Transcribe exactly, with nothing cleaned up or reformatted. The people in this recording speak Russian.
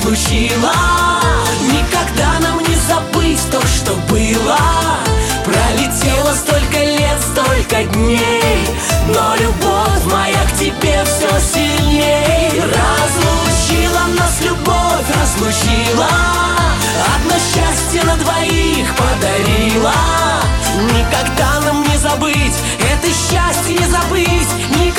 разлучила. Никогда нам не забыть то, что было. Пролетело столько лет, столько дней, но любовь моя к тебе все сильней. Разлучила нас любовь, разлучила. Одно счастье на двоих подарила. Никогда нам не забыть, это счастье не забыть.